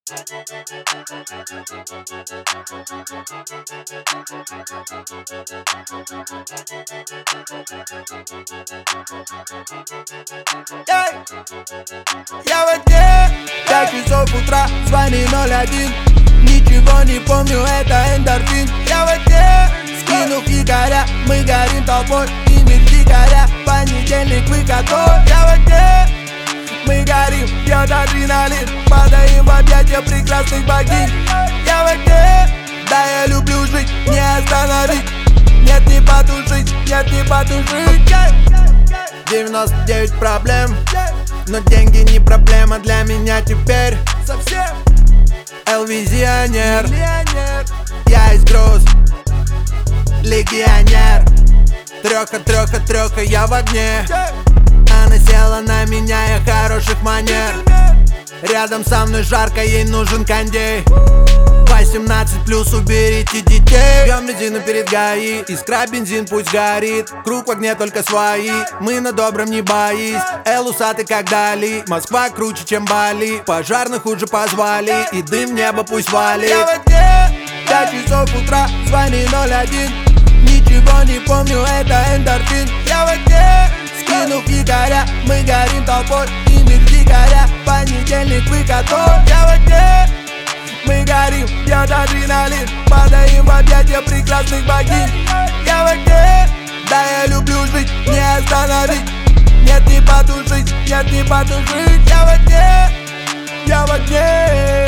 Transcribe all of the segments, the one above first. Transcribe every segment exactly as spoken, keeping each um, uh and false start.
Я во сне, пять часов утра, звони ноль один. Ничего не помню, это эндорфин. Я во сне, скинув якоря, мы горим толпой. Имидж дикаря, понедельник выходной. Я во сне, мы горим, пьет адреналин. Падаем в объятия прекрасных богинь. Я во сне, да я люблю жить, не остановить. Нет, не потушить, нет, не потушить. девяносто девять проблем, но деньги не проблема для меня теперь. Совсем Эл-визионер, я из груз, легионер. Трёха, трёха, трёха, я в огне. Она села на меня, я хороших манер. Рядом со мной жарко, ей нужен кондей. Восемнадцать плюс, уберите детей. Бьем резину перед ГАИ, искра бензин пусть горит. Круг в огне только свои, мы на добром не боись. Эл усатый как Дали, Москва круче чем Бали. Пожарных уже позвали, и дым в небо пусть валит. Я во сне, пять часов утра, звони ноль один. Ничего не помню, это эндорфин. Я во сне, скинув якоря, мы горим толпой. Имидж дикаря, понедельник выходной. Я во сне, мы горим, пьет адреналин. Падаем в объятия прекрасных богинь. Я в огне, да я люблю жить, не остановить. Нет, не потушить, нет, не потушить. Я в огне, я в огне.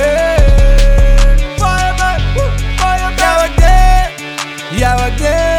Я в огне, я в огне.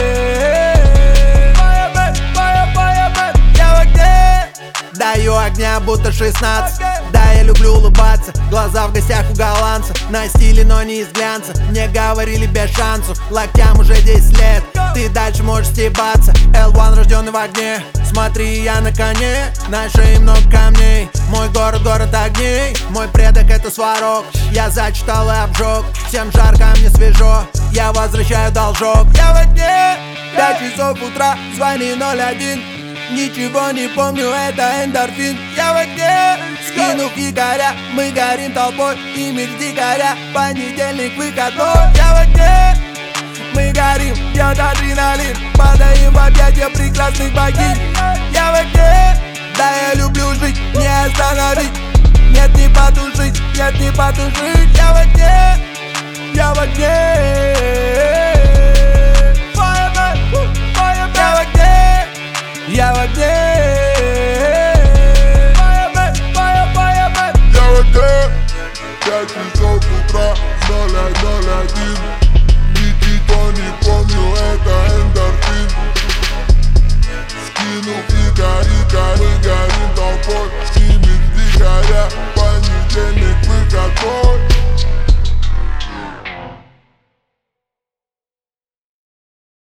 Я в огне, даю огня будто шестнадцать. Да, я люблю улыбаться, глаза в гостях у голландцев. На стиле, но не из глянца, мне говорили без шансов. Локтям уже десять лет, ты дальше можешь стебаться. эл один рожденный в огне, смотри, я на коне. На шее много камней, мой город, город огней. Мой предок это сварог, я зачитал и обжег. Всем жарко, а мне свежо, я возвращаю должок. Я в огне, пять часов утра, звони ноль один. Ничего не помню, это эндорфин. Я в огне, скинув якоря, мы горим толпой. Имидж дикаря, понедельник выходной. Я в огне, мы горим, пьет адреналин. Падаем в объятия прекрасных богинь. Я в огне, да я люблю жить, не остановить. Нет, не потушить, нет, не потушить. Я в огне, я в огне.